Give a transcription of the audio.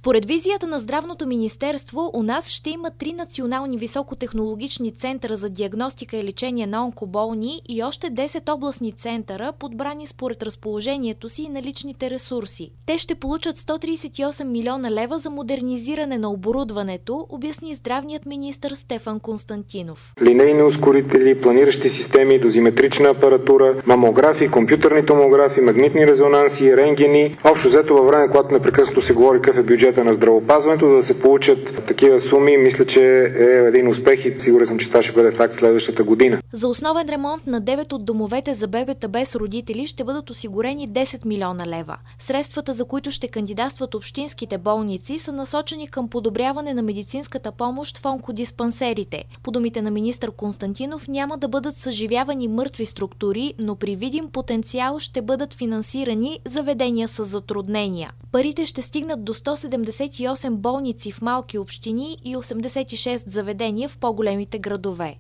Според визията на Здравното министерство, у нас ще има 3 национални високотехнологични центъра за диагностика и лечение на онкоболни и още 10 областни центъра, подбрани според разположението си и наличните ресурси. Те ще получат 138 милиона лева за модернизиране на оборудването, обясни здравният министър Стефан Константинов. Линейни ускорители, планиращи системи, дозиметрична апаратура, мамографи, компютърни томографи, магнитни резонанси, рентгени. Общо взето във време, когато непрекъснато се говори какъв е бюджета на здравеопазването, да се получат такива суми, мисля, че е един успех и сигурен съм, че това ще бъде факт следващата година. За основен ремонт на 9 от домовете за бебета без родители ще бъдат осигурени 10 милиона лева. Средствата, за които ще кандидатстват общинските болници, са насочени към подобряване на медицинската помощ в онкодиспансерите. По думите на министър Константинов, няма да бъдат съживявани мъртви структури, но при видим потенциал ще бъдат финансирани заведения с затруднения. Парите ще стигнат до 178 болници в малки общини и 86 заведения в по-големите градове.